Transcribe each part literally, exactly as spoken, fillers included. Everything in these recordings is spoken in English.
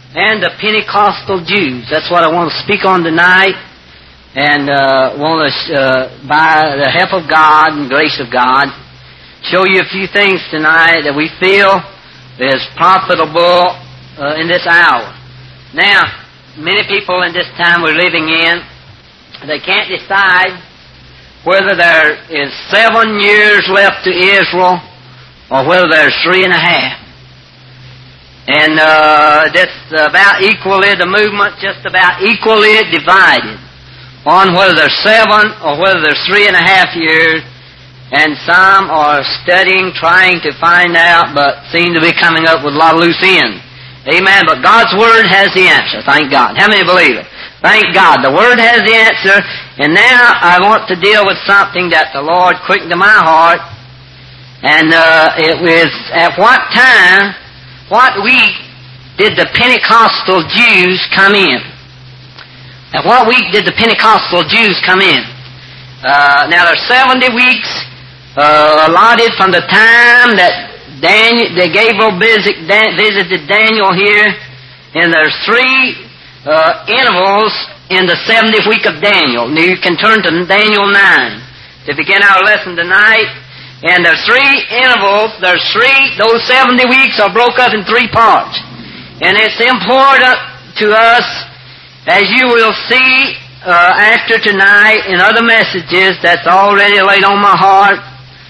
and the Pentecostal Jews. That's what I want to speak on tonight, and uh, want to, uh, by the help of God and grace of God, show you a few things tonight that we feel is profitable uh, in this hour. Now, many people in this time we're living in, they can't decide whether there is seven years left to Israel or whether there's three and a half. And uh, that's about equally, the movement just about equally divided on whether there's seven or whether there's three and a half years. And some are studying, trying to find out, but seem to be coming up with a lot of loose ends. Amen. But God's Word has the answer. Thank God. How many believe it? Thank God. The Word has the answer. And now I want to deal with something that the Lord quickened to my heart. And uh, it was, at what time, what week did the Pentecostal Jews come in? At what week did the Pentecostal Jews come in? Uh, now there's seventy weeks uh, allotted from the time that Daniel, that Gabriel visit, Dan, visited Daniel here, and there's three uh, intervals in the seventieth week of Daniel. Now you can turn to Daniel nine to begin our lesson tonight. And there's three intervals. There's three. Those seventy weeks are broke up in three parts, and it's important to us, as you will see uh, after tonight in other messages that's already laid on my heart,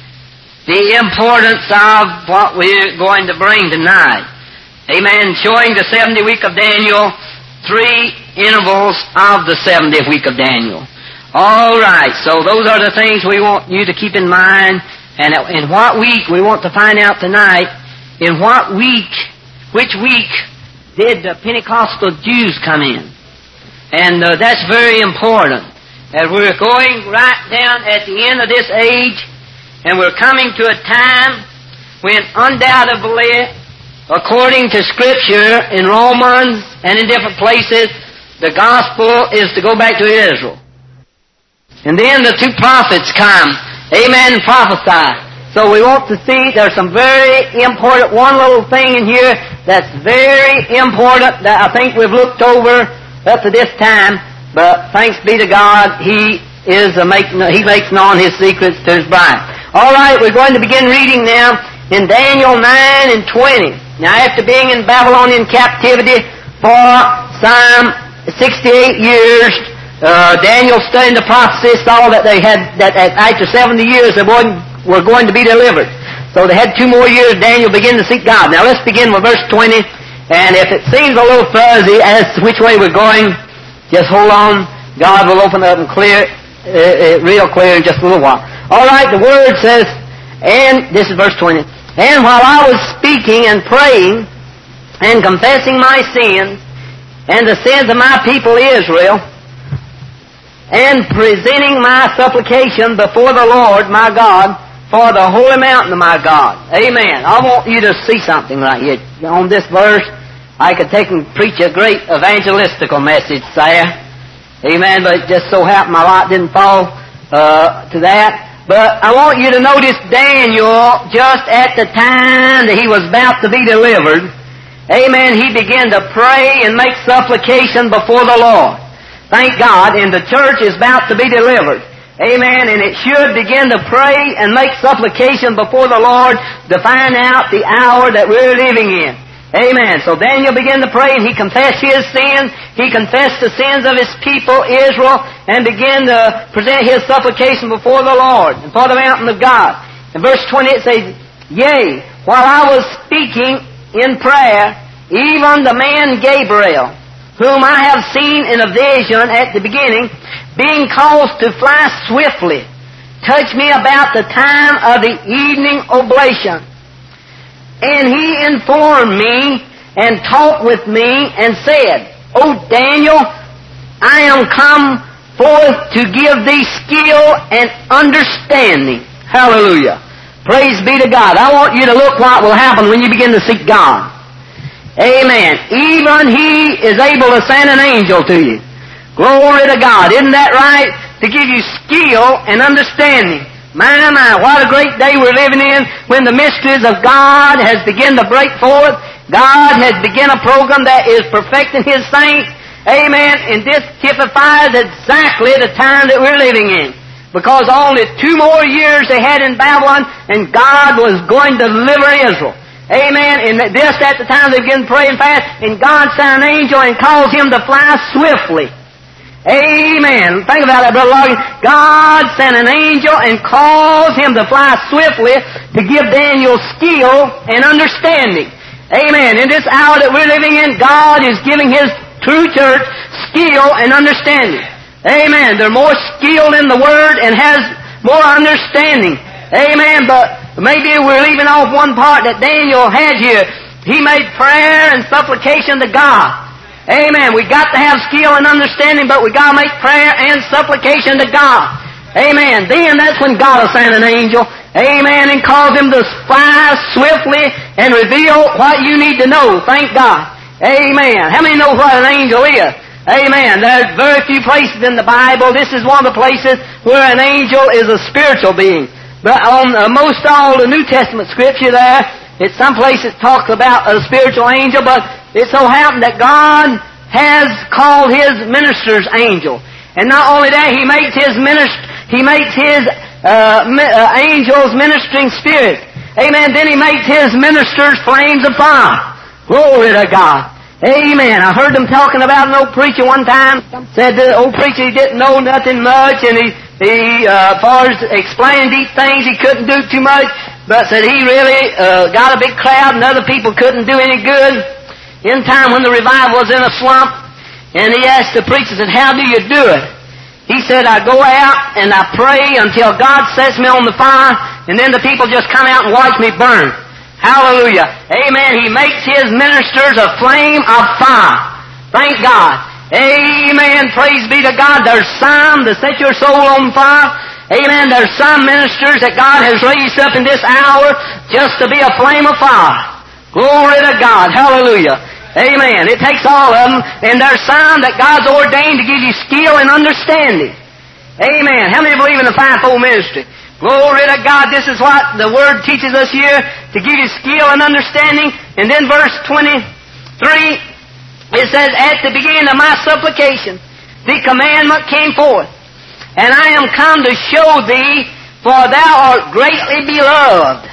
the importance of what we're going to bring tonight. Amen. Showing the seventieth week of Daniel, three intervals of the seventieth week of Daniel. All right, so those are the things we want you to keep in mind. And in what week, we want to find out tonight, in what week, which week did the Pentecostal Jews come in? And uh, that's very important. As we're going right down at the end of this age, and we're coming to a time when undoubtedly, according to Scripture in Romans and in different places, the gospel is to go back to Israel. And then the two prophets come, amen, and prophesy. So we want to see there's some very important, one little thing in here that's very important that I think we've looked over up to this time, but thanks be to God, He is a make, He makes known His secrets to His bride. All right, we're going to begin reading now in Daniel nine and twenty. Now, after being in Babylonian captivity for some sixty-eight years, uh, Daniel studying the prophecy saw that they had, that after seventy years they were going to be delivered. So they had two more years. Daniel began to seek God. Now let's begin with verse twenty. And if it seems a little fuzzy as to which way we're going, just hold on. God will open it up and clear it, uh, uh, real clear in just a little while. All right, the Word says, and this is verse twenty, and while I was speaking and praying and confessing my sins and the sins of my people Israel, and presenting my supplication before the Lord my God for the holy mountain of my God. Amen. I want you to see something right here. On this verse, I could take and preach a great evangelistical message there. Amen. But it just so happened my light didn't fall uh, to that. But I want you to notice Daniel, just at the time that he was about to be delivered, amen, he began to pray and make supplication before the Lord. Thank God, and the church is about to be delivered. Amen, and it should begin to pray and make supplication before the Lord to find out the hour that we're living in. Amen. So Daniel began to pray, and he confessed his sins. He confessed the sins of his people, Israel, and began to present his supplication before the Lord and for the mountain of God. In verse twenty it says, Yea, while I was speaking in prayer, even the man Gabriel, whom I have seen in a vision at the beginning, being caused to fly swiftly, touched me about the time of the evening oblation. And he informed me and talked with me and said, O Daniel, I am come forth to give thee skill and understanding. Hallelujah. Praise be to God. I want you to look what will happen when you begin to seek God. Amen. Even He is able to send an angel to you. Glory to God. Isn't that right? To give you skill and understanding. My, my, what a great day we're living in when the mysteries of God has begun to break forth God has begun a program that is perfecting His saints. Amen. And this typifies exactly the time that we're living in. Because only two more years they had in Babylon, and God was going to deliver Israel. Amen. And this at the time they began praying fast, and God sent an angel and caused him to fly swiftly. Amen. Think about that, Brother Logan. God sent an angel and caused him to fly swiftly to give Daniel skill and understanding. Amen. In this hour that we're living in, God is giving His true church skill and understanding. Amen. They're more skilled in the Word and has more understanding. Amen. But maybe we're leaving off one part that Daniel had here. He made prayer and supplication to God. Amen. We got to have skill and understanding, but we got to make prayer and supplication to God. Amen. Then that's when God will send an angel. Amen. And cause him to fly swiftly and reveal what you need to know. Thank God. Amen. How many know what an angel is? Amen. There's very few places in the Bible. This is one of the places where an angel is a spiritual being. But on uh, most all the New Testament Scripture there, it's some place it talks about a spiritual angel, but it so happened that God has called His ministers angel. And not only that, He makes His minister, He makes His uh, mi- uh, angels ministering spirits. Amen. Then He makes His ministers flames of fire. Glory to God. Amen. I heard them talking about an old preacher one time. Said the old preacher he didn't know nothing much, and he, he uh, as far as explaining these things, he couldn't do too much. But said he really uh, got a big crowd, and other people couldn't do any good. In time when the revival was in a slump, and he asked the preacher, said, "How do you do it?" He said, "I go out and I pray until God sets me on the fire, and then the people just come out and watch me burn." Hallelujah. Amen. He makes His ministers a flame of fire. Thank God. Amen. Praise be to God. There's some to set your soul on fire. Amen. There's some ministers that God has raised up in this hour just to be a flame of fire. Glory to God. Hallelujah. Amen. It takes all of them. And there's some that God's ordained to give you skill and understanding. Amen. How many believe in the fivefold ministry? Glory to God. This is what the Word teaches us here, to give you skill and understanding. And then verse twenty-three, it says, "At the beginning of my supplication, the commandment came forth, and I am come to show thee, for thou art greatly beloved."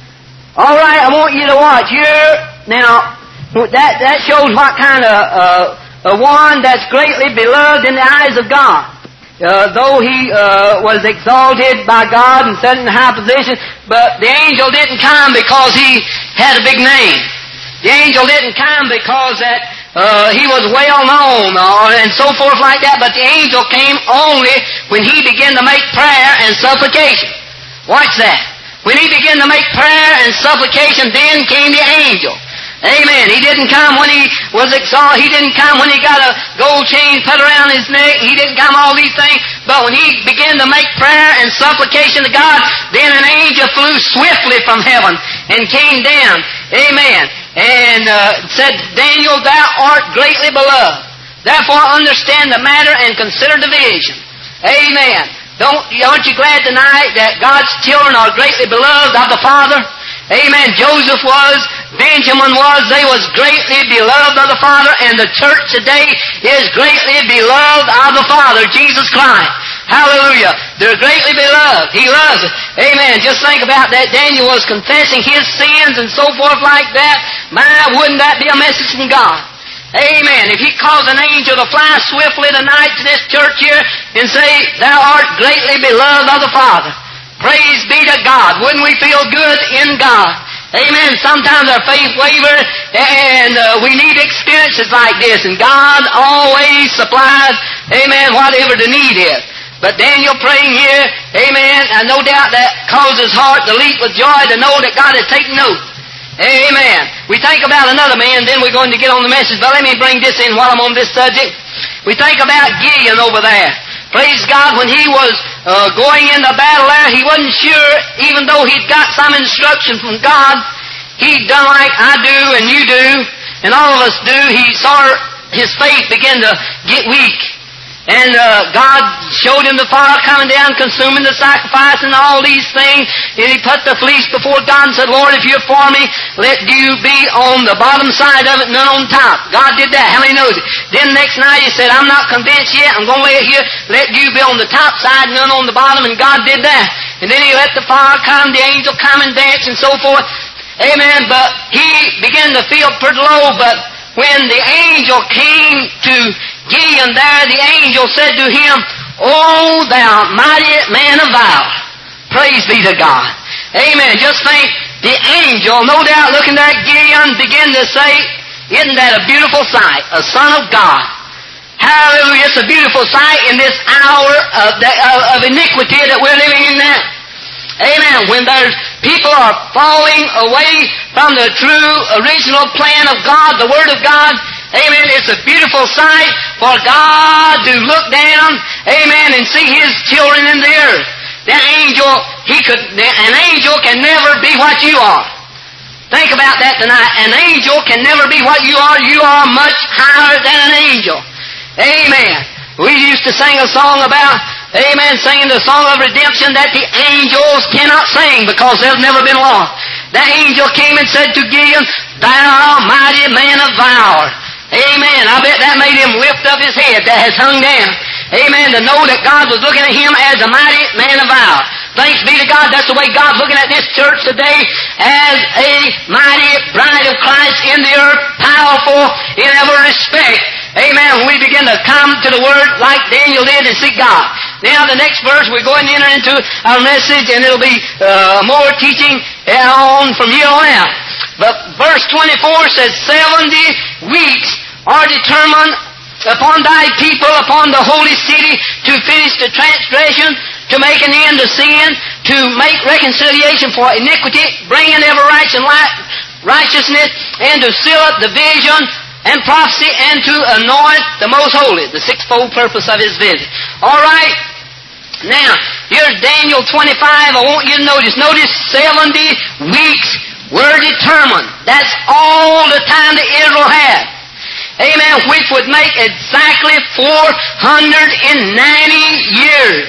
All right, I want you to watch here. Now, that, that shows what kind of uh, a one that's greatly beloved in the eyes of God. Uh, though he uh, was exalted by God and set in a high position, but the angel didn't come because he had a big name. The angel didn't come because that uh, he was well known or, and so forth like that, but the angel came only when he began to make prayer and supplication. Watch that. When he began to make prayer and supplication, then came the angel. Amen. He didn't come when he was exalted. He didn't come when he got a gold chain put around his neck. He didn't come all these things. But when he began to make prayer and supplication to God, then an angel flew swiftly from heaven and came down. Amen. And uh, said, "Daniel, thou art greatly beloved. Therefore understand the matter and consider the vision." Amen. Don't, aren't you glad tonight that God's children are greatly beloved of the Father? Amen. Joseph was, Benjamin was, they was greatly beloved of the Father, and the church today is greatly beloved of the Father, Jesus Christ. Hallelujah. They're greatly beloved. He loves it. Amen. Just think about that. Daniel was confessing his sins and so forth like that. My, wouldn't that be a message from God? Amen. If He caused an angel to fly swiftly tonight to this church here and say, "Thou art greatly beloved of the Father." Praise be to God. Wouldn't we feel good in God? Amen. Sometimes our faith wavers, and uh, we need experiences like this, and God always supplies, amen, whatever the need is. But Daniel praying here, amen, and no doubt that caused his heart to leap with joy to know that God has taken note. Amen. We think about another man, then we're going to get on the message, but let me bring this in while I'm on this subject. We think about Gideon over there. Praise God, when he was uh, going into battle there, he wasn't sure, even though he'd got some instruction from God, he'd done like I do and you do, and all of us do. He saw his faith begin to get weak. And uh, God showed him the fire coming down, consuming the sacrifice and all these things. And he put the fleece before God and said, Lord, if you're for me, let you be on the bottom side of it, none on top. God did that. How many knows it? Then next night he said, I'm not convinced yet. I'm going to lay it here. Let you be on the top side, none on the bottom. And God did that. And then he let the fire come, the angel come and dance and so forth. Amen. But he began to feel pretty low. But when the angel came to Gideon there, the angel said to him, O thou mighty man of valor. Praise be to God. Amen. Just think, the angel, no doubt looking there at Gideon, began to say, isn't that a beautiful sight? A son of God. Hallelujah. It's a beautiful sight in this hour of, the, of, of iniquity that we're living in now. Amen. When there's people are falling away from the true original plan of God, the Word of God, amen, it's a beautiful sight for God to look down, amen, and see His children in the earth. That angel, he could, an angel can never be what you are. Think about that tonight. An angel can never be what you are. You are much higher than an angel. Amen. We used to sing a song about, amen, singing the song of redemption that the angels cannot sing because they've never been lost. That angel came and said to Gideon, Thou mighty man of valor. Amen. I bet that made him lift up his head that has hung down. Amen. To know that God was looking at him as a mighty man of valor. Thanks be to God. That's the way God's looking at this church today, as a mighty bride of Christ in the earth, powerful in every respect. Amen. When we begin to come to the Word like Daniel did and seek God. Now the next verse, we're going to enter into our message, and it'll be uh, more teaching on from here on out. But verse twenty-four says, Seventy weeks are determined upon thy people, upon the holy city, to finish the transgression, to make an end to sin, to make reconciliation for iniquity, bring in every righteousness, and to seal up the vision and prophecy, and to anoint the most holy, the sixfold purpose of His visit. All right. Now, here's Daniel twenty-five. I want you to notice. Notice seventy weeks were determined. That's all the time that Israel had. Amen. Which would make exactly four hundred ninety years.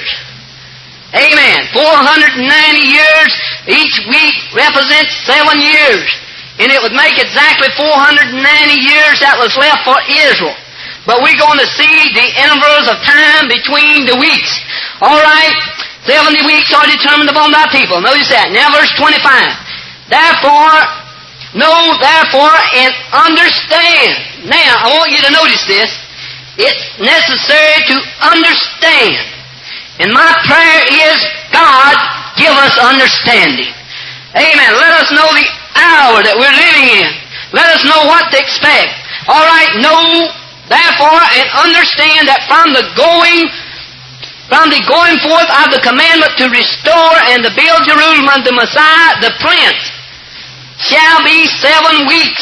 Amen. four hundred ninety years. Each week represents seven years. And it would make exactly four hundred ninety years that was left for Israel. But we're going to see the intervals of time between the weeks. All right. seventy weeks are determined upon thy people. Notice that. Now verse twenty-five. Therefore, know therefore and understand. Now, I want you to notice this. It's necessary to understand. And my prayer is, God, give us understanding. Amen. Let us know the hour that we're living in. Let us know what to expect. All right. Know, therefore, and understand that from the going, from the going forth of the commandment to restore and to build Jerusalem unto Messiah, the Prince, shall be seven weeks.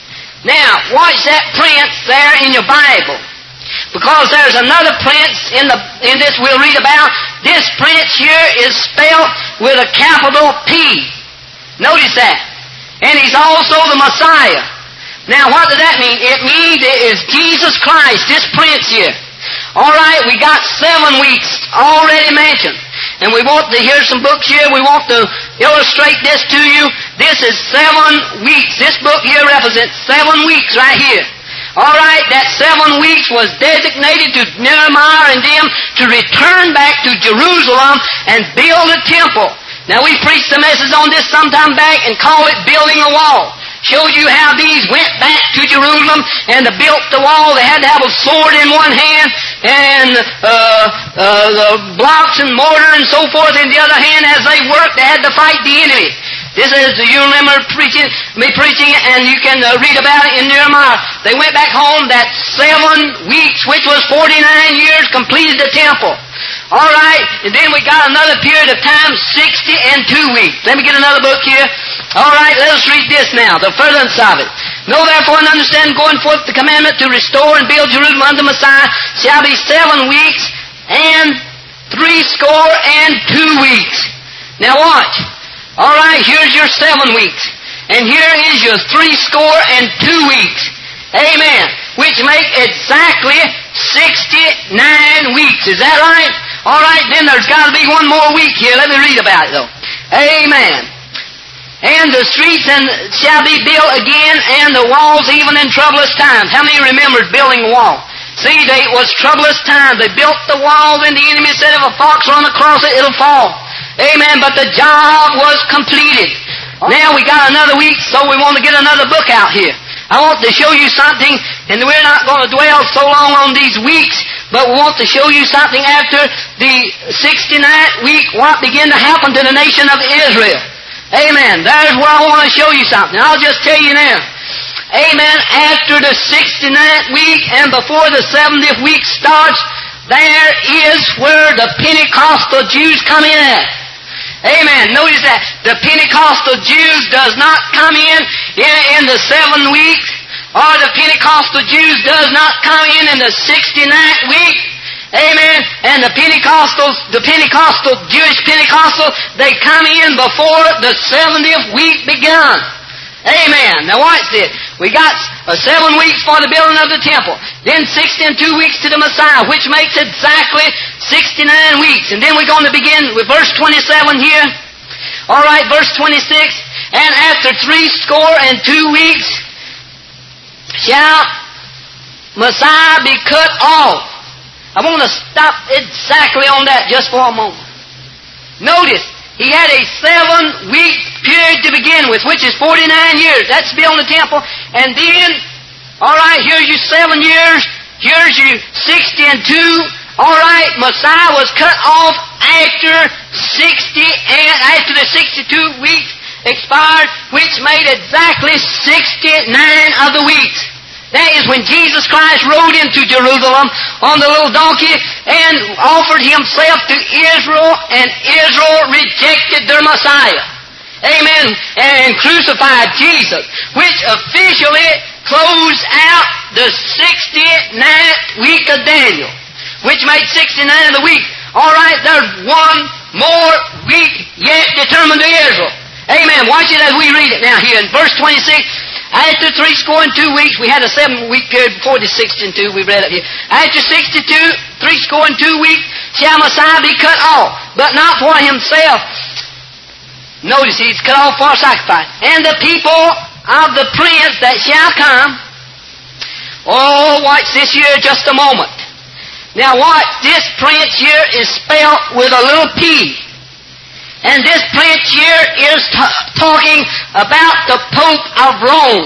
Now, watch that prince there in your Bible. Because there's another prince in the in this we'll read about. This prince here is spelled with a capital P. Notice that. And he's also the Messiah. Now, what does that mean? It means it is Jesus Christ, this prince here. All right, we got seven weeks already mentioned. And we want to hear some books here. We want to illustrate this to you. This is seven weeks. This book here represents seven weeks right here. All right, that seven weeks was designated to Nehemiah and them to return back to Jerusalem and build a temple. Now, we preached a message on this sometime back and called it Building a Wall. Showed you how these went back to Jerusalem and they built the wall. They had to have a sword in one hand and uh, uh, the blocks and mortar and so forth in the other hand. As they worked, they had to fight the enemy. This is, you remember preaching, me preaching it, and you can uh, read about it in Nehemiah. They went back home that seven weeks, which was forty-nine years, completed the temple. All right, and then we got another period of time, sixty and two weeks. Let me get another book here. All right, let us read this now, the furtherance of it. Know therefore and understand, going forth the commandment to restore and build Jerusalem unto Messiah shall be seven weeks and three score and two weeks. Now watch. All right, here's your seven weeks. And here is your three score and two weeks. Amen. Which make exactly sixty-nine weeks. Is that right? All right, then there's got to be one more week here. Let me read about it, though. Amen. And the streets and shall be built again, and the walls even in troublous times. How many remember building a wall? See, they, it was troublous times. They built the walls, and the enemy said, if a fox run across it, it'll fall. Amen. But the job was completed. Now we got another week, so we want to get another book out here. I want to show you something, and we're not going to dwell so long on these weeks, but we want to show you something after the sixty-ninth week, what began to happen to the nation of Israel. Amen. There's where I want to show you something. I'll just tell you now. Amen. After the sixty-ninth week and before the seventieth week starts, there is where the Pentecostal Jews come in at. Amen. Notice that the Pentecostal Jews does not come in in, in the seventh week, or the Pentecostal Jews does not come in in the sixty-ninth week. Amen. And the Pentecostals, the Pentecostal, Jewish Pentecostal, they come in before the seventieth week begun. Amen. Now watch this. We got uh, seven weeks for the building of the temple. Then sixty and two weeks to the Messiah, which makes exactly sixty-nine weeks. And then we're going to begin with verse twenty-seven here. All right, verse twenty-six. And after three score and two weeks shall Messiah be cut off. I want to stop exactly on that just for a moment. Notice, he had a seven-week period to begin with, which is forty-nine years. That's to build the temple. And then, all right, here's your seven years. Here's your sixty and two. All right, Messiah was cut off after sixty and after the sixty-two weeks expired, which made exactly sixty-nine of the weeks. That is when Jesus Christ rode into Jerusalem on the little donkey and offered Himself to Israel, and Israel rejected their Messiah. Amen. And crucified Jesus, which officially closed out the sixty-ninth week of Daniel, which made sixty-nine of the week. All right, there's one more week yet determined to Israel. Amen. Watch it as we read it now here in verse twenty-six. After three score and two weeks, we had a seven-week period before the sixty and two, we read it here. After sixty-two, three score and two weeks, shall Messiah be cut off, but not for Himself. Notice, He's cut off for sacrifice. And the people of the prince that shall come, oh, watch this here just a moment. Now watch, this prince here is spelled with a little P. And this prince here is t- talking about the Pope of Rome.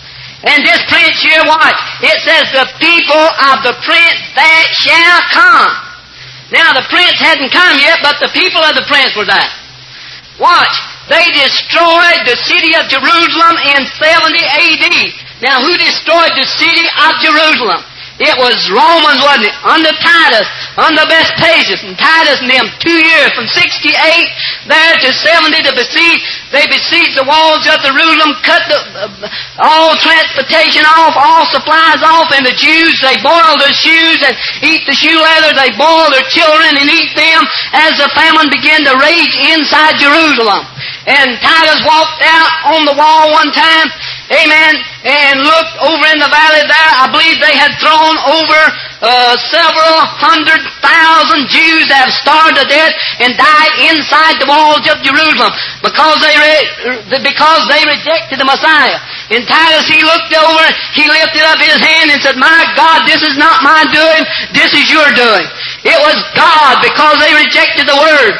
And this prince here, watch, it says the people of the prince that shall come. Now the prince hadn't come yet, but the people of the prince were there. Watch, they destroyed the city of Jerusalem in seventy A D. Now who destroyed the city of Jerusalem? It was Romans, wasn't it? Under Titus, under Vespasian, and Titus and them, two years, from sixty-eight there to seventy to besiege. They besieged the walls of Jerusalem, cut the, uh, all transportation off, all supplies off, and the Jews, they boiled their shoes and eat the shoe leather. They boiled their children and eat them as the famine began to rage inside Jerusalem. And Titus walked out on the wall one time, amen, and looked over in the valley there. I believe they had thrown over uh, several hundred thousand Jews that have starved to death and died inside the walls of Jerusalem because they re- because they rejected the Messiah. And Titus, he looked over, he lifted up his hand and said, "My God, this is not my doing, this is your doing." It was God because they rejected the Word.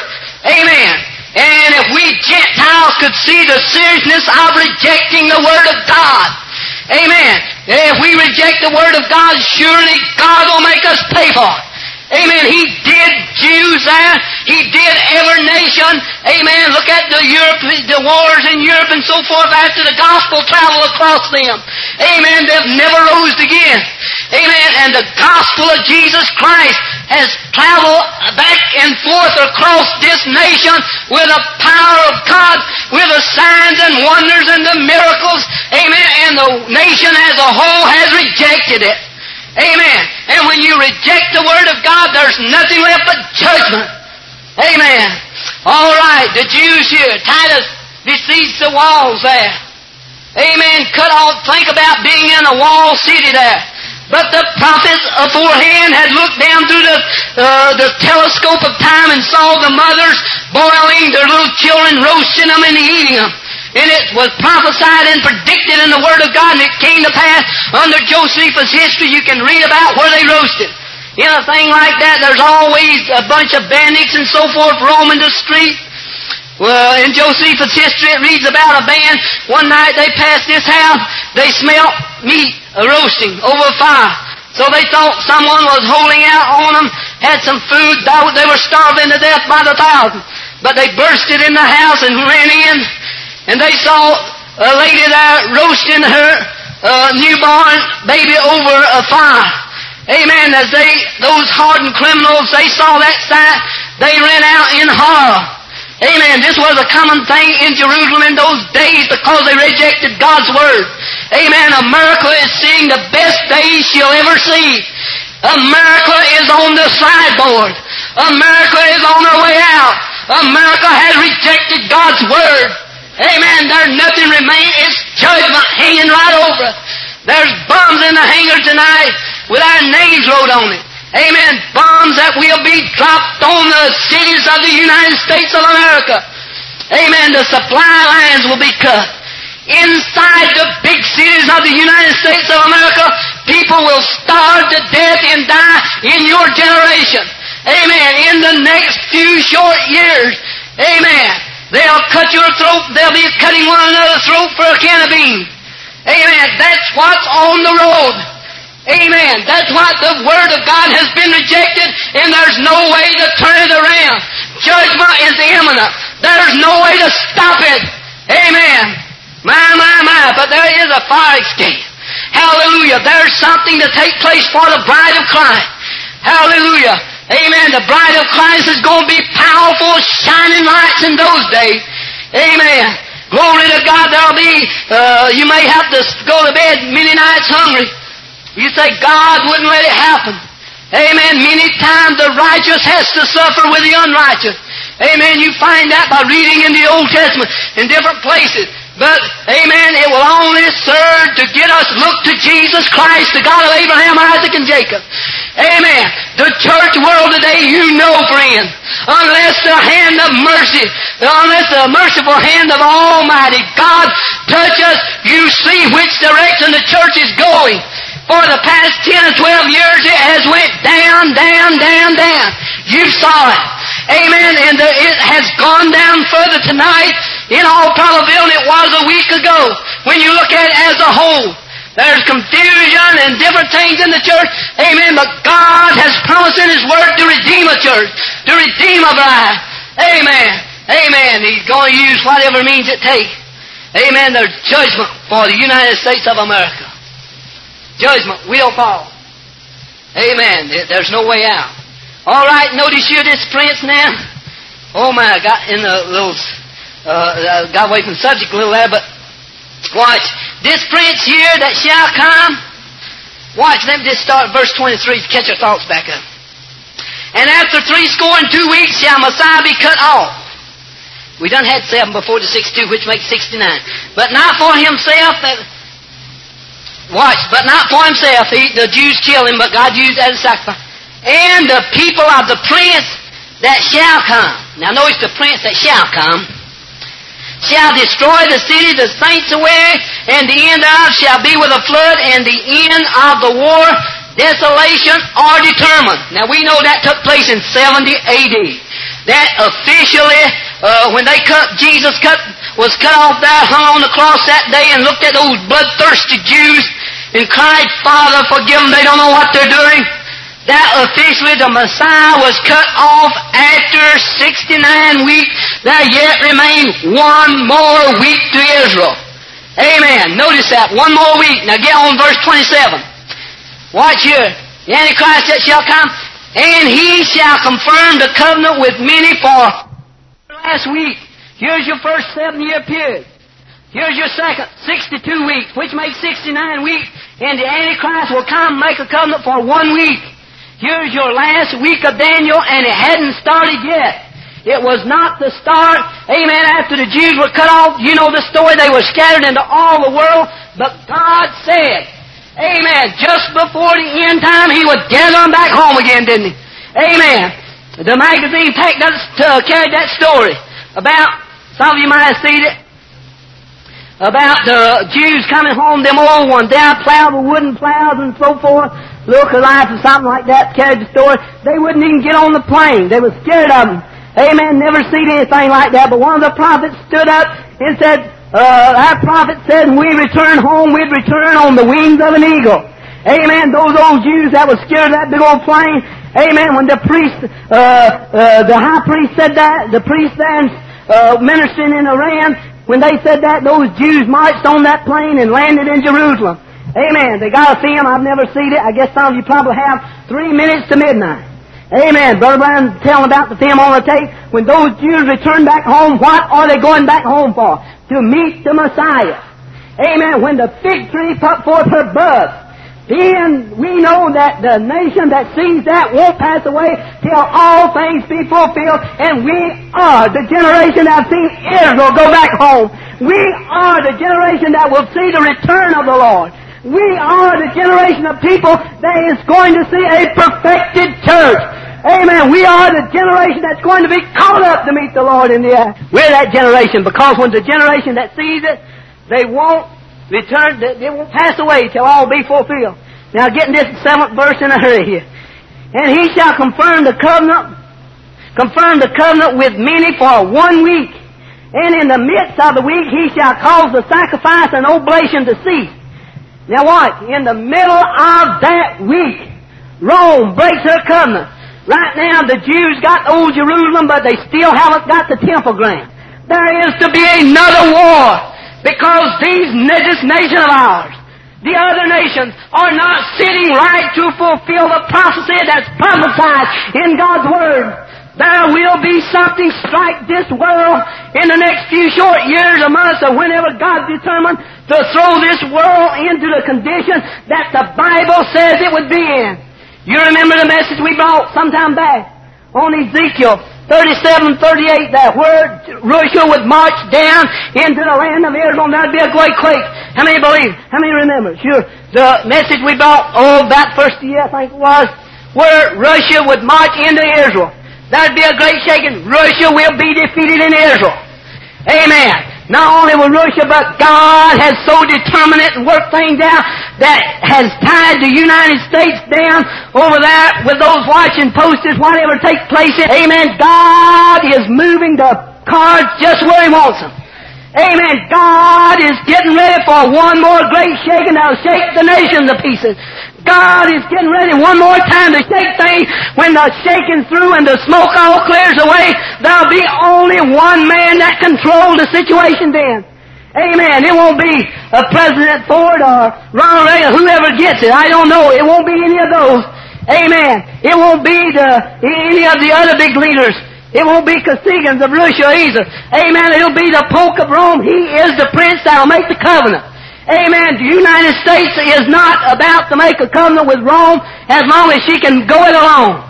Amen. And if we Gentiles could see the seriousness of rejecting the Word of God, amen. If we reject the Word of God, surely God will make us pay for it. Amen. He did Jews there. He did every nation. Amen. Look at the Europe, the wars in Europe and so forth after the gospel traveled across them. Amen. They've never rose again. Amen. And the gospel of Jesus Christ has traveled back and forth across this nation with the power of God, with the signs and wonders and the miracles. Amen. And the nation as a whole has rejected it. Amen. And when you reject the Word of God, there's nothing left but judgment. Amen. All right, the Jews here, Titus besieged the walls there. Amen. Cut off. Think about being in a walled city there. But the prophets aforehand had looked down through the uh, the telescope of time and saw the mothers boiling their little children, roasting them and eating them. And it was prophesied and predicted in the Word of God, and it came to pass under Josephus' history. You can read about where they roasted. In a thing like that, there's always a bunch of bandits and so forth roaming the street. Well, in Josephus' history, it reads about a band. One night they passed this house. They smelt meat roasting over a fire. So they thought someone was holding out on them, had some food. They were starving to death by the thousand. But they bursted in the house and ran in, and they saw a lady there roasting her uh, newborn baby over a fire. Amen. As they, those hardened criminals, they saw that sight, they ran out in horror. Amen. This was a common thing in Jerusalem in those days because they rejected God's Word. Amen. America is seeing the best days she'll ever see. America is on the sideboard. America is on her way out. America has rejected God's Word. Amen. There's nothing remaining. It's judgment hanging right over us. There's bombs in the hangar tonight with our names wrote on it. Amen. Bombs that will be dropped on the cities of the United States of America. Amen. The supply lines will be cut. Inside the big cities of the United States of America, people will starve to death and die in your generation. Amen. In the next few short years. Amen. They'll cut your throat. They'll be cutting one another's throat for a can of beans. Amen. That's what's on the road. Amen. That's what the Word of God has been rejected, and there's no way to turn it around. Judgment is imminent. There's no way to stop it. Amen. My, my, my. But there is a fire escape. Hallelujah. There's something to take place for the bride of Christ. Hallelujah. Amen. The bride of Christ is going to be powerful, shining lights in those days. Amen. Glory to God. There'll be, uh, you may have to go to bed many nights hungry. You say, God wouldn't let it happen. Amen. Many times the righteous has to suffer with the unrighteous. Amen. You find that by reading in the Old Testament in different places. But, amen, it will only serve to get us look to Jesus Christ, the God of Abraham, Isaac, and Jacob. Amen. The church world today, you know, friend, unless the hand of mercy, unless the merciful hand of Almighty God touch us, you see which direction the church is going. For the past ten or twelve years, it has went down, down, down, down. You saw it. Amen. And the, it has gone down further tonight. In all probability, it was a week ago. When you look at it as a whole, there's confusion and different things in the church. Amen. But God has promised in His Word to redeem a church, to redeem a bride. Amen. Amen. He's going to use whatever means it takes. Amen. There's judgment for the United States of America. Judgment will fall. Amen. There's no way out. All right, notice here this prince now. Oh my, I got in the little, uh, got away from the subject a little there, but watch. This prince here that shall come, watch, let me just start at verse twenty-three to catch your thoughts back up. And after three score and two weeks shall Messiah be cut off. We done had seven before the sixty-two, which makes sixty-nine. But not for himself, that, watch, but not for himself. He, the Jews killed him, but God used that as a sacrifice. And the people of the prince that shall come. Now notice the prince that shall come. Shall destroy the city, the saints away, and the end thereof shall be with a flood, and the end of the war, desolation, are determined. Now we know that took place in seventy A D. That officially, uh, when they cut, Jesus cut, was cut off there, hung on the cross that day, and looked at those bloodthirsty Jews, and cried, Father, forgive them, they don't know what they're doing. That officially the Messiah was cut off after sixty-nine weeks. There yet remained one more week to Israel. Amen. Notice that. One more week. Now get on verse twenty-seven. Watch here. The Antichrist that shall come, and he shall confirm the covenant with many for last week. Here's your first seven-year period. Here's your second, sixty-two weeks, which makes sixty-nine weeks, and the Antichrist will come and make a covenant for one week. Here's your last week of Daniel, and it hadn't started yet. It was not the start. Amen. After the Jews were cut off, you know the story. They were scattered into all the world. But God said, Amen. Just before the end time, He would gather them back home again, didn't He? Amen. The magazine take that, uh, carried that story about, some of you might have seen it, about the Jews coming home, them old ones, down plowed with wooden plows and so forth, lookalikes or something like that, carried the story. They wouldn't even get on the plane. They were scared of them. Amen. Never seen anything like that. But one of the prophets stood up and said, uh, our prophet said, when we return home, we'd return on the wings of an eagle. Amen. Those old Jews that were scared of that big old plane. Amen. When the priest, uh, uh, the high priest said that, the priest then, uh, ministering in Iran, when they said that, those Jews marched on that plane and landed in Jerusalem. Amen. They got a film. I've never seen it. I guess some of you probably have. Three minutes to midnight. Amen. Brother Brown telling about the film on the tape. When those Jews return back home, what are they going back home for? To meet the Messiah. Amen. When the fig tree put forth her bud. Then we know that the nation that sees that won't pass away till all things be fulfilled. And we are the generation that have seen Israel go back home. We are the generation that will see the return of the Lord. We are the generation of people that is going to see a perfected church. Amen. We are the generation that's going to be caught up to meet the Lord in the air. We're that generation, because when the generation that sees it, they won't return, they won't pass away till all be fulfilled. Now getting this seventh verse in a hurry here. And He shall confirm the covenant, confirm the covenant with many for one week. And in the midst of the week He shall cause the sacrifice and oblation to cease. Now what? In the middle of that week, Rome breaks her covenant. Right now the Jews got old Jerusalem, but they still haven't got the temple ground. There is to be another war, because these, this nation of ours, the other nations, are not sitting right to fulfill the prophecy that's prophesied in God's Word. There will be something strike this world in the next few short years or months, or whenever God determined to throw this world into the condition that the Bible says it would be in. You remember the message we brought sometime back on Ezekiel thirty-seven, thirty-eight, that where Russia would march down into the land of Israel, and there'd be a great quake. How many believe? How many remember? Sure. The message we brought, oh, that first year, I think it was, where Russia would march into Israel. There'd be a great shaking. Russia will be defeated in Israel. Amen. Not only will Russia, but God has so determined it and worked things out that has tied the United States down over there with those watching posters, whatever takes place. Amen. God is moving the cards just where He wants them. Amen. God is getting ready for one more great shaking that'll shake the nation to pieces. God is getting ready one more time to shake things. When the shaking through and the smoke all clears away, there'll be only one man that controls the situation then. Amen. It won't be a President Ford or Ronald Reagan, whoever gets it. I don't know. It won't be any of those. Amen. It won't be the, any of the other big leaders. It won't be Kosygin of Russia either. Amen. It'll be the Pope of Rome. He is the prince that'll make the covenant. Amen. The United States is not about to make a covenant with Rome as long as she can go it alone.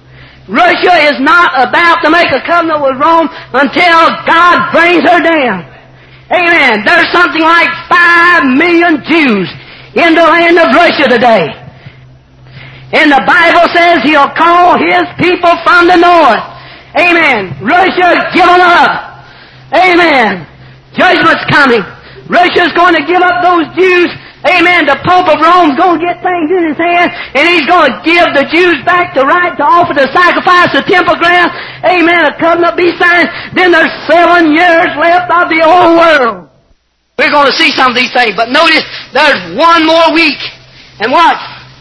Russia is not about to make a covenant with Rome until God brings her down. Amen. There's something like five million Jews in the land of Russia today. And the Bible says He'll call His people from the north. Amen. Russia given up. Amen. Judgment's coming. Russia's going to give up those Jews. Amen. The Pope of Rome's going to get things in his hand, and he's going to give the Jews back the right to offer the sacrifice of temple ground. Amen. A covenant be signed. Then there's seven years left of the old world. We're going to see some of these things, but notice there's one more week. And what?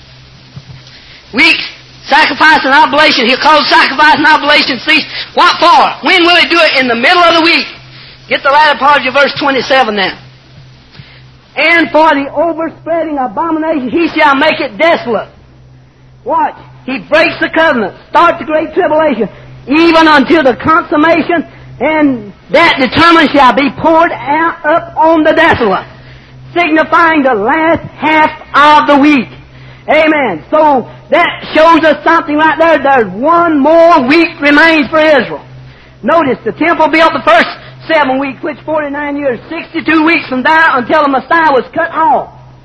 Week. Sacrifice and oblation. He'll cause sacrifice and oblation cease. What for? When will He do it? In the middle of the week. Get the latter part of your verse twenty-seven now. And for the overspreading abomination, He shall make it desolate. Watch. He breaks the covenant. Starts the great tribulation. Even until the consummation, and that determined shall be poured out up on the desolate. Signifying the last half of the week. Amen. So, that shows us something right there. There's one more week remains for Israel. Notice, the temple built the first seven weeks, which forty-nine years, sixty-two weeks from there until the Messiah was cut off.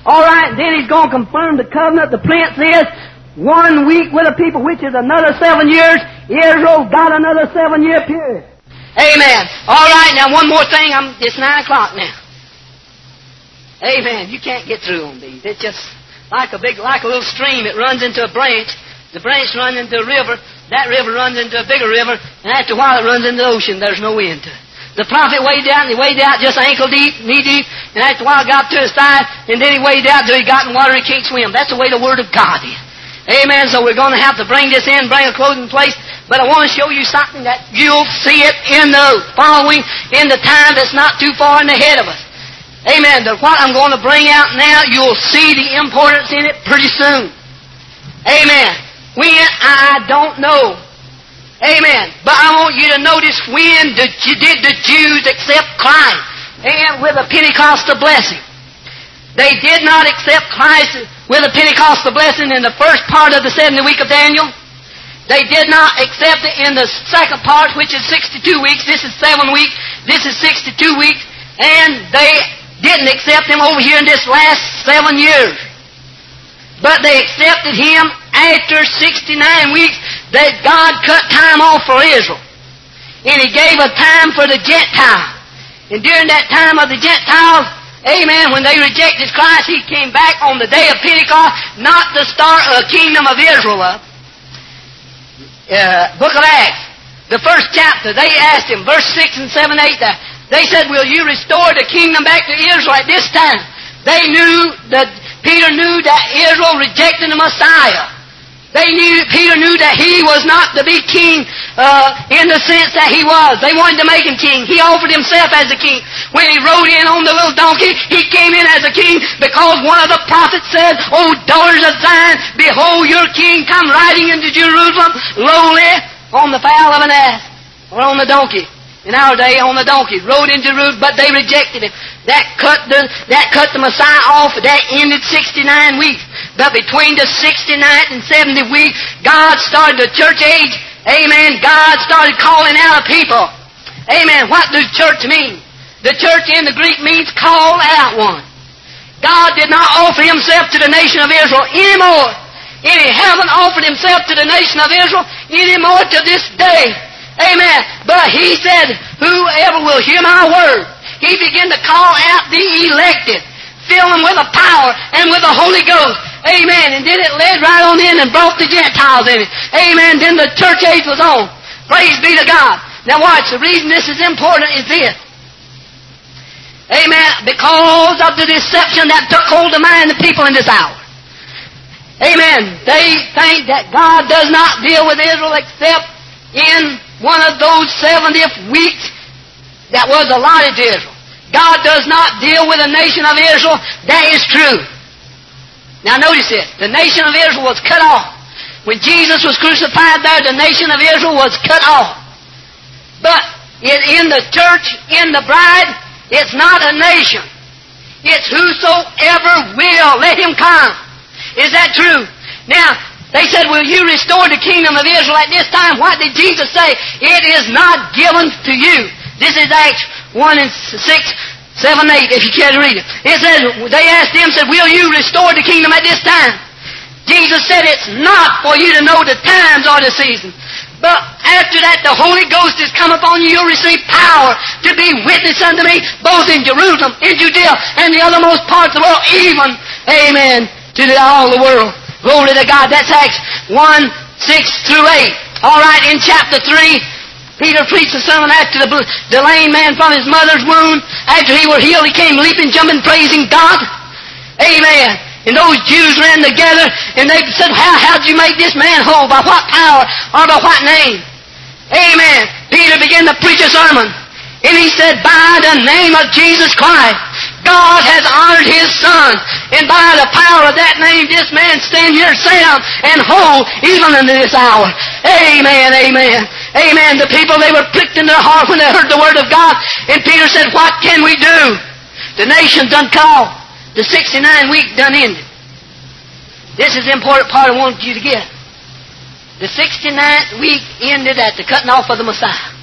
All right, then he's going to confirm the covenant. The prince is one week with the people, which is another seven years. Israel got another seven-year period. Amen. All right, now one more thing. I'm, it's nine o'clock now. Amen. You can't get through on these. It's just like a big, like a little stream. It runs into a branch. The branch runs into a river. That river runs into a bigger river. And after a while it runs into the ocean. There's no end to it. The prophet waded out, and he waded out just ankle deep, knee deep. And after a while got to his side, and then he waded out till he got in water and can't swim. That's the way the Word of God is. Amen. So we're going to have to bring this in, bring a closing place. But I want to show you something that you'll see it in the following, in the time that's not too far in ahead of us. Amen. The, what I'm going to bring out now, you'll see the importance in it pretty soon. Amen. When, I don't know. Amen. But I want you to notice when did, did the Jews accept Christ? And with a Pentecostal blessing. They did not accept Christ with a Pentecostal blessing in the first part of the seventy week of Daniel. They did not accept it in the second part, which is sixty-two weeks. This is seven weeks. This is sixty-two weeks. And they didn't accept Him over here in this last seven years. But they accepted Him after sixty-nine weeks that God cut time off for Israel. And He gave a time for the Gentiles. And during that time of the Gentiles, amen, when they rejected Christ, He came back on the day of Pentecost, not to start a kingdom of Israel up. Uh, Book of Acts, the first chapter, they asked Him, verse six and seven, eight, there, they said, will you restore the kingdom back to Israel at this time? They knew that, Peter knew that Israel rejected the Messiah. They knew, Peter knew that he was not to be king uh, in the sense that he was. They wanted to make him king. He offered himself as a king. When he rode in on the little donkey, he came in as a king because one of the prophets said, O daughters of Zion, behold your king come riding into Jerusalem, lowly on the foal of an ass, or on the donkey. In our day, on the donkey, rode into Jerusalem, but they rejected him. That cut the that cut the Messiah off. That ended sixty-nine weeks. But between the sixty-ninth and seventy weeks, God started the church age. Amen. God started calling out a people. Amen. What does church mean? The church in the Greek means call out one. God did not offer Himself to the nation of Israel anymore. And He haven't offered Himself to the nation of Israel anymore to this day. Amen. But He said, whoever will hear my word, He began to call out the elected, fill them with a power and with the Holy Ghost. Amen. And then it led right on in and brought the Gentiles in it. Amen. Then the church age was on. Praise be to God. Now watch, the reason this is important is this. Amen. Because of the deception that took hold of mind of people in this hour. Amen. They think that God does not deal with Israel except in one of those seventieth weeks that was allotted to Israel. God does not deal with the nation of Israel. That is true. Now notice this. The nation of Israel was cut off. When Jesus was crucified there, the nation of Israel was cut off. But in the church, in the bride, it's not a nation. It's whosoever will, let him come. Is that true? Now, they said, will you restore the kingdom of Israel at this time? What did Jesus say? It is not given to you. This is Acts one and six, seven, eight, if you care to read it. It says, they asked Him, said, will you restore the kingdom at this time? Jesus said, it's not for you to know the times or the seasons. But after that, the Holy Ghost has come upon you. You'll receive power to be witness unto me, both in Jerusalem, in Judea, and the othermost parts of the world, even, amen, to the, all the world. Glory to God. That's Acts one, six through eight. All right, in chapter three, Peter preached a sermon after the, the lame man from his mother's womb. After he was healed, he came leaping, jumping, praising God. Amen. And those Jews ran together, and they said, how, how did you make this man whole? By what power or by what name? Amen. Peter began to preach a sermon. And he said, by the name of Jesus Christ, God has honored His Son. And by the power of that name, this man stand here sound and whole even in this hour. Amen, amen, amen. The people, they were pricked in their heart when they heard the Word of God. And Peter said, what can we do? The nation done called. The sixty-nine week done ended. This is the important part I want you to get. The sixty-ninth week ended at the cutting off of the Messiah.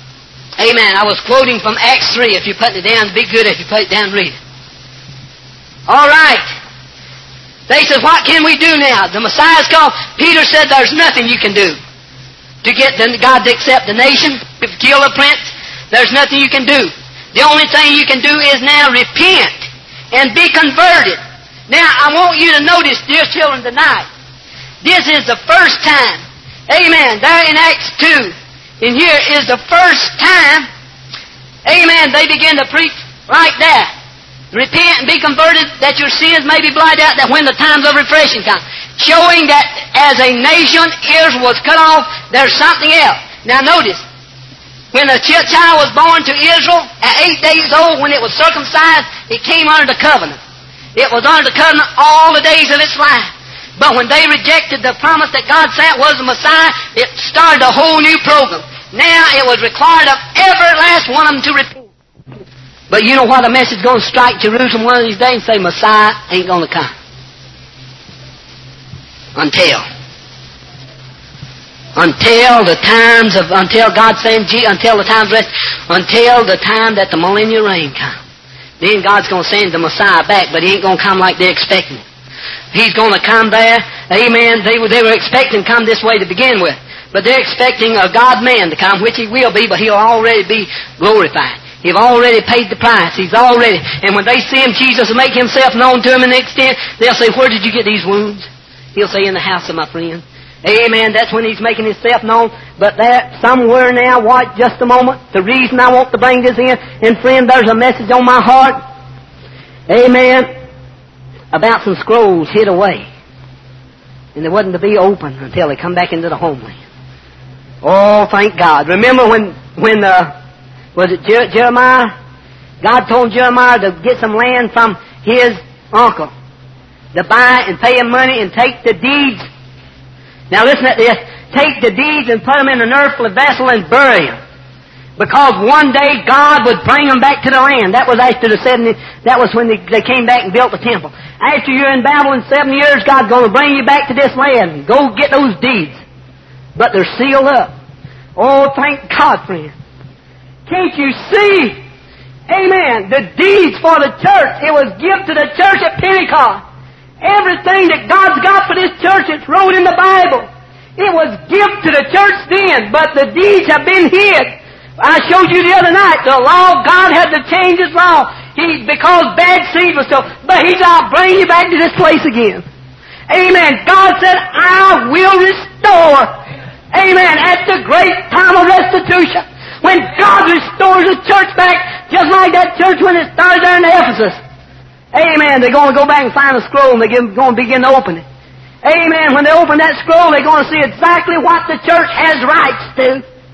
Amen. I was quoting from Acts three. If you put it down, it'd be good if you put it down and read it. All right. They said, what can we do now? The Messiah's come. Peter said, there's nothing you can do to get God to accept the nation, to kill the prince. There's nothing you can do. The only thing you can do is now repent and be converted. Now, I want you to notice, dear children, tonight, this is the first time, amen, there in Acts two, and here is the first time, amen, they begin to preach like that. Repent and be converted, that your sins may be blotted out, that when the times of refreshing come. Showing that as a nation, Israel was cut off, there's something else. Now notice, when a child was born to Israel, at eight days old, when it was circumcised, it came under the covenant. It was under the covenant all the days of its life. But when they rejected the promise that God sent was the Messiah, it started a whole new program. Now it was required of every last one of them to repent. But you know what? The message is going to strike Jerusalem one of these days and say, Messiah ain't going to come. Until. Until the times of, until God sends you, until the times rest, until the time that the millennial reign comes. Then God's going to send the Messiah back, but He ain't going to come like they're expecting. He's going to come there, amen. They were, they were expecting to come this way to begin with. But they're expecting a God-man to come, which He will be, but He'll already be glorified. He's already paid the price. He's already, and when they see Him, Jesus will make Himself known to them in the extent, they'll say, where did you get these wounds? He'll say, in the house of my friend. Amen. That's when He's making Himself known. But there, somewhere now, watch just a moment. The reason I want to bring this in, and friend, there's a message on my heart. Amen. About some scrolls hid away. And they wasn't to be opened until they come back into the homeland. Oh, thank God. Remember when, when, uh, was it Jer- Jeremiah? God told Jeremiah to get some land from his uncle, to buy and pay him money and take the deeds. Now listen at this. Take the deeds and put them in an earthly vessel and bury them. Because one day God would bring them back to the land. That was after the seventy, that was when they, they came back and built the temple. After you're in Babylon seven years, God's going to bring you back to this land. Go get those deeds. But they're sealed up. Oh, thank God, friend. Can't you see? Amen. The deeds for the church. It was given to the church at Pentecost. Everything that God's got for this church, it's wrote in the Bible. It was given to the church then, but the deeds have been hid. I showed you the other night, the law, God had to change His law. He, because bad seed was so, but He said, I'll bring you back to this place again. Amen. God said, I will restore. Amen. At the great time of restitution. When God restores the church back, just like that church when it started there in Ephesus. Amen. They're going to go back and find a scroll and they're going to begin to open it. Amen. When they open that scroll, they're going to see exactly what the church has rights to.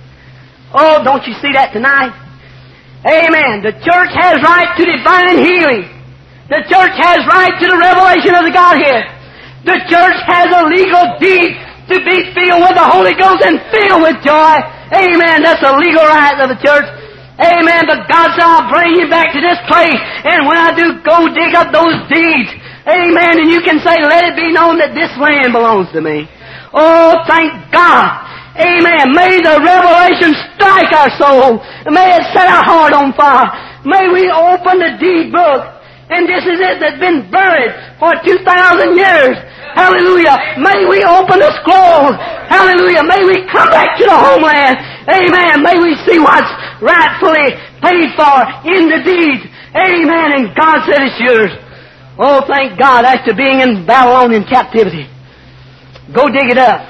Oh, don't you see that tonight? Amen. The church has right to divine healing. The church has right to the revelation of the Godhead. The church has a legal deed to be filled with the Holy Ghost and filled with joy. Amen. That's a legal right of the church. Amen. But God said, I'll bring you back to this place. And when I do, go dig up those deeds. Amen. And you can say, let it be known that this land belongs to me. Oh, thank God. Amen. May the revelation strike our soul. May it set our heart on fire. May we open the deed book. And this is it that's been buried for two thousand years. Hallelujah. May we open the scrolls. Hallelujah. May we come back to the homeland. Amen. May we see what's rightfully paid for in the deed. Amen. And God said it's yours. Oh, thank God. After being in Babylonian captivity. Go dig it up.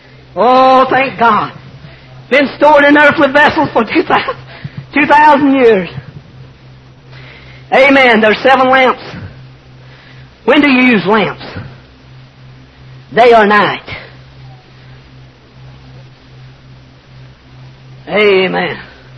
Oh, thank God. Been stored in earthly vessels for two thousand years. Amen. There's seven lamps. When do you use lamps? Day or night? Amen.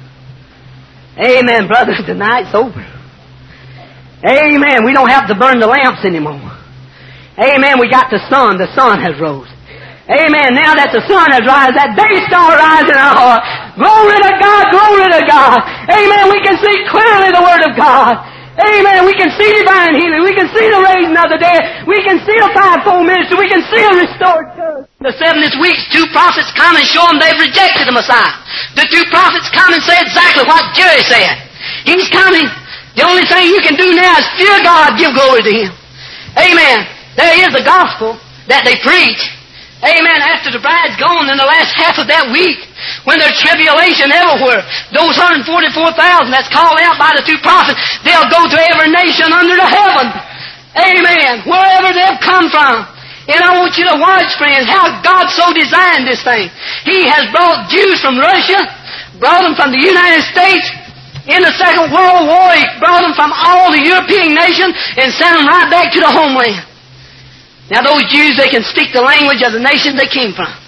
Amen, brothers. The night's over. Amen. We don't have to burn the lamps anymore. Amen. We got the sun. The sun has rose. Amen. Now that the sun has risen, that day star rises in our heart. Glory to God. Glory to God. Amen. We can see clearly the Word of God. Amen. We can see divine healing. We can see the raising of the dead. We can see a fivefold ministry. We can see a restored church. The seventh week, two prophets come and show them they've rejected the Messiah. The two prophets come and say exactly what Jerry said. He's coming. The only thing you can do now is fear God, give glory to Him. Amen. There is the gospel that they preach. Amen. After the bride's gone in the last half of that week, when there's tribulation everywhere, those one hundred forty-four thousand that's called out by the two prophets, they'll go to every nation under the heaven. Amen. Wherever they've come from. And I want you to watch, friends, how God so designed this thing. He has brought Jews from Russia, brought them from the United States. In the Second World War, He brought them from all the European nations and sent them right back to the homeland. Now those Jews, they can speak the language of the nation they came from.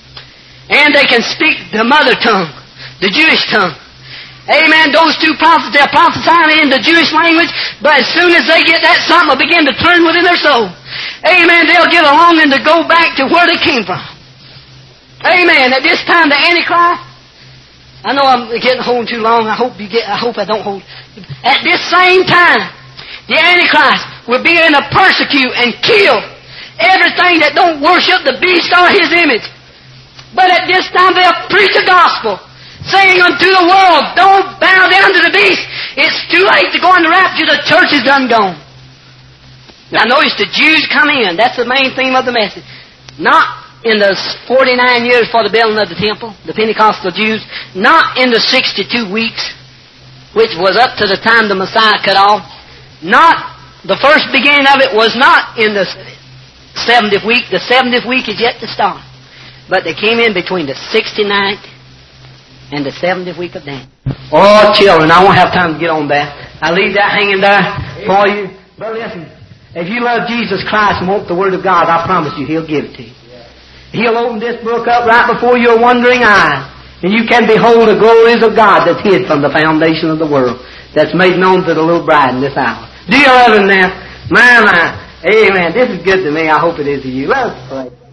And they can speak the mother tongue, the Jewish tongue. Amen. Those two prophets, they're prophesying in the Jewish language, but as soon as they get that, something will begin to turn within their soul. Amen. They'll get along and to go back to where they came from. Amen. At this time, the Antichrist, I know I'm getting hold too long. I hope you get, I hope I don't hold. At this same time, the Antichrist will begin to persecute and kill everything that don't worship the beast or his image. But at this time they'll preach the gospel, saying unto the world, don't bow down to the beast. It's too late to go in the rapture. The church is done gone. Now notice the Jews come in. That's the main theme of the message. Not in the forty-nine years for the building of the temple, the Pentecostal Jews. Not in the sixty-two weeks, which was up to the time the Messiah cut off. Not, the first beginning of it was not in the seventieth week. The seventieth week is yet to start. But they came in between the sixty-ninth and the seventieth week of Daniel. Oh, children, I won't have time to get on that. I leave that hanging there for you. But listen, if you love Jesus Christ and want the Word of God, I promise you, He'll give it to you. He'll open this book up right before your wondering eyes, and you can behold the glories of God that's hid from the foundation of the world, that's made known to the little bride in this hour. Do you love Him now? My, my. Amen. This is good to me. I hope it is to you. Let us pray.